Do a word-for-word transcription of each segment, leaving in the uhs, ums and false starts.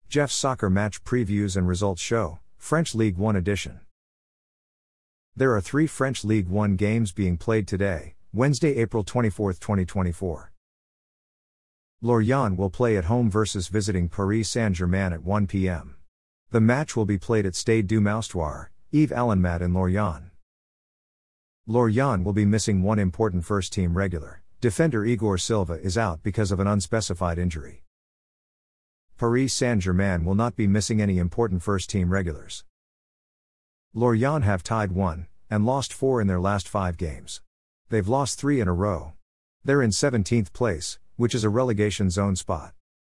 Jeff's Soccer Match Previews and Results Show, French Ligue one Edition. There are three French Ligue one games being played today, Wednesday, April twenty-fourth, twenty twenty-four. Lorient will play at home versus visiting Paris Saint-Germain at one p m The match will be played at Stade du Moustoir, Yves Allenmat in Lorient. Lorient will be missing one important first-team regular. Defender Igor Silva is out because of an unspecified injury. Paris Saint-Germain will not be missing any important first-team regulars. Lorient have tied one, and lost four in their last five games. They've lost three in a row. They're in seventeenth place, which is a relegation zone spot.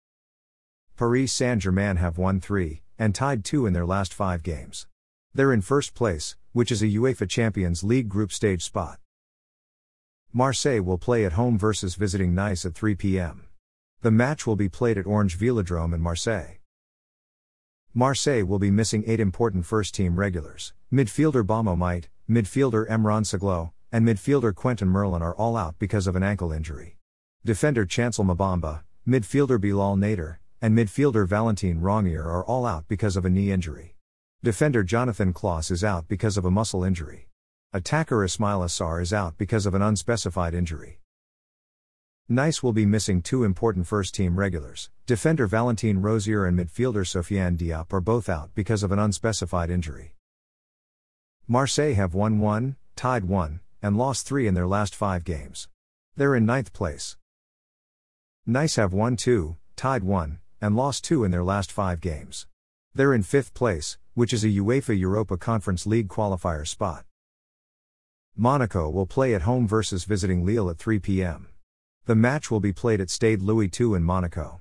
Paris Saint-Germain have won three, and tied two in their last five games. They're in first place, which is a UEFA Champions League group stage spot. Marseille will play at home versus visiting Nice at three p m The match will be played at Orange Vélodrome in Marseille. Marseille will be missing eight important first-team regulars. Midfielder Baumo Might, midfielder Emran Saglo, and midfielder Quentin Merlin are all out because of an ankle injury. Defender Chancel Mbamba, midfielder Bilal Nader, and midfielder Valentin Rongier are all out because of a knee injury. Defender Jonathan Klaus is out because of a muscle injury. Attacker Ismail Assar is out because of an unspecified injury. Nice will be missing two important first-team regulars. Defender Valentin Rosier and midfielder Sofiane Diop are both out because of an unspecified injury. Marseille have won one, tied one, and lost three in their last five games. They're in ninth place. Nice have won two, tied one, and lost two in their last five games. They're in fifth place, which is a UEFA Europa Conference League qualifier spot. Monaco will play at home versus visiting Lille at three p m The match will be played at Stade Louis the Second in Monaco.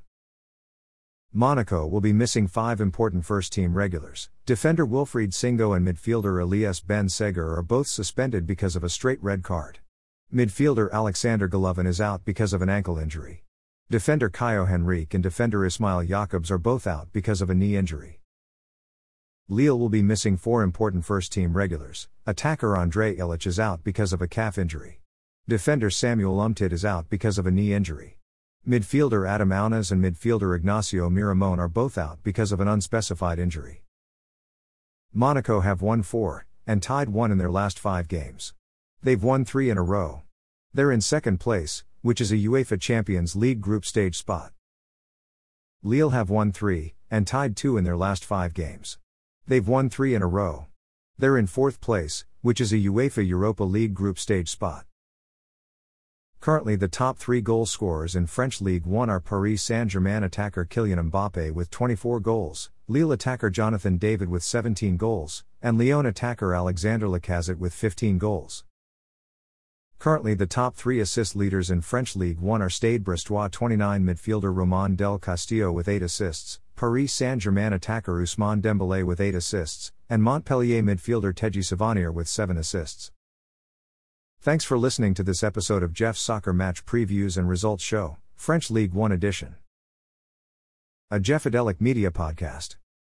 Monaco will be missing five important first-team regulars. Defender Wilfried Singo and midfielder Elias Ben Seger are both suspended because of a straight red card. Midfielder Alexander Golovin is out because of an ankle injury. Defender Caio Henrique and defender Ismail Jakobs are both out because of a knee injury. Lille will be missing four important first-team regulars. Attacker André Illich is out because of a calf injury. Defender Samuel Umtiti is out because of a knee injury. Midfielder Adam Aunas and midfielder Ignacio Miramon are both out because of an unspecified injury. Monaco have won four, and tied one in their last five games. They've won three in a row. They're in second place, which is a UEFA Champions League group stage spot. Lille have won three, and tied two in their last five games. They've won three in a row. They're in fourth place, which is a UEFA Europa League group stage spot. Currently the top three goal scorers in French Ligue one are Paris Saint-Germain attacker Kylian Mbappé with twenty-four goals, Lille attacker Jonathan David with seventeen goals, and Lyon attacker Alexandre Lacazette with fifteen goals. Currently the top three assist leaders in French Ligue one are Stade Brestois twenty-nine midfielder Romain Del Castillo with eight assists, Paris Saint-Germain attacker Ousmane Dembélé with eight assists, and Montpellier midfielder Teji Savanier with seven assists. Thanks for listening to this episode of Jeff's Soccer Match Previews and Results Show, French Ligue one Edition. A Jeffadelic Media Podcast.